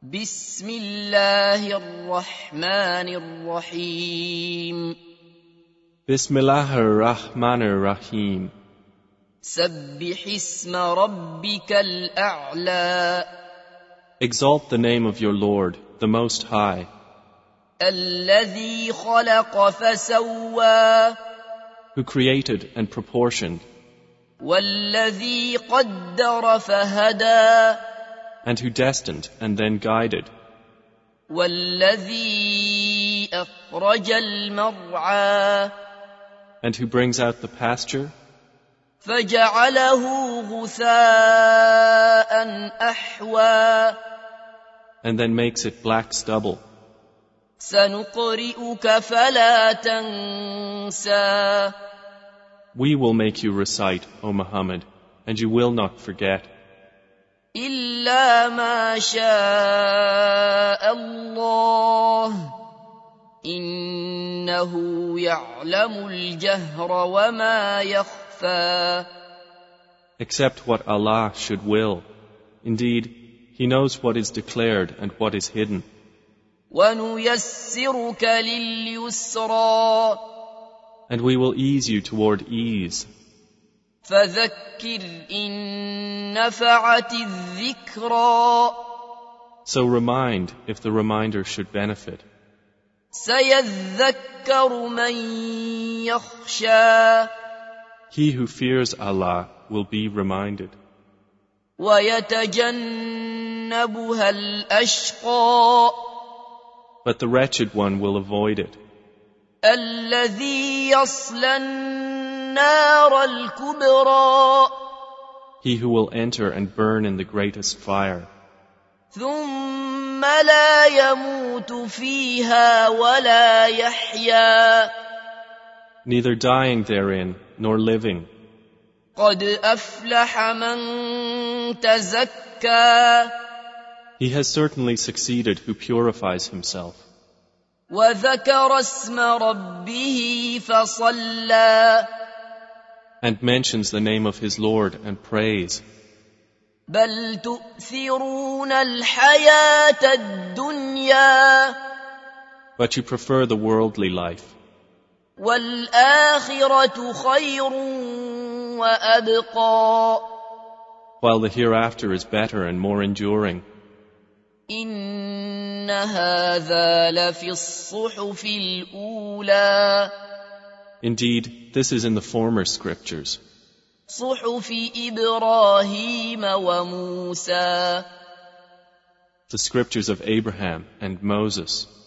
بسم الله الرحمن الرحيم Bismillahir Rahmanir Rahim. سبح اسم ربك الأعلى Exalt the name of your Lord, the Most High, الذي خلق فسوى who created and proportioned, والذي قدر فهدى and who destined and then guided, والذي أخرج المرعى and who brings out the pasture فجعله غثاء أحوى and then makes it black stubble. سنقرئك فلا تنسى We will make you recite, O Muhammad, and you will not forget, إلا ما شاء الله إنه يعلم الجهر وما يخفى except what Allah should will. Indeed, He knows what is declared and what is hidden. ونيسرك لليسرى And we will ease you toward ease. فذكر إن نفعت الذكرى So remind if the reminder should benefit. سيذكر من يخشى He who fears Allah will be reminded. ويتجنبها الأشقى But the wretched one will avoid it. الذي يصلى النار الكبرى He who will enter and burn in the greatest fire, ثم لا يموت فيها ولا يحيا neither dying therein nor living. قد أفلح من تزكى He has certainly succeeded who purifies himself وذكر اسم ربه فصلى and mentions the name of his Lord and prays. بل تؤثرون الحياة الدنيا But you prefer the worldly life, والآخرة خير وأبقى while the hereafter is better and more enduring. إن هذا لفي الصحف الأولى Indeed, this is in the former scriptures, صحف إبراهيم وموسى the scriptures of Abraham and Moses.